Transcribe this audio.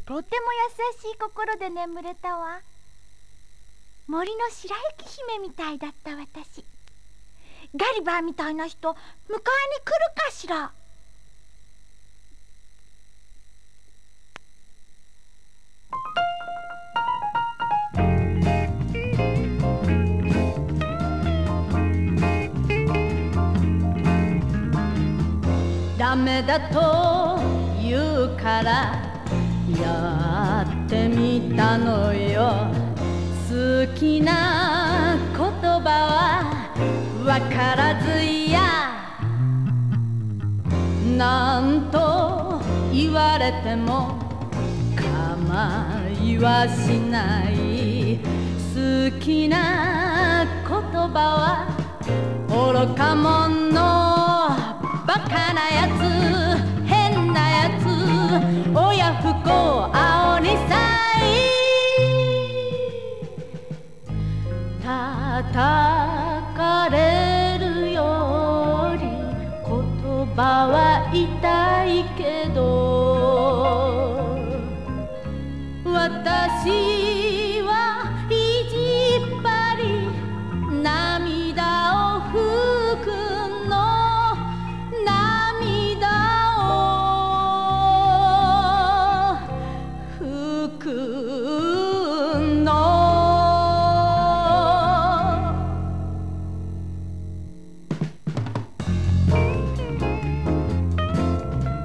とても優しい心で眠れたわ。森の白雪姫みたいだった私。ガリバーみたいな人迎えに来るかしら。 ダメだと言うからやってみたのよ。好きな言葉はわからずや、なんと言われても構いはしない。好きな言葉は愚か者、バカなやつ、変なやつ、親不孝青にさい。叩かれるより言葉は痛いけど、私は意地っ張り涙を拭くの、涙を拭く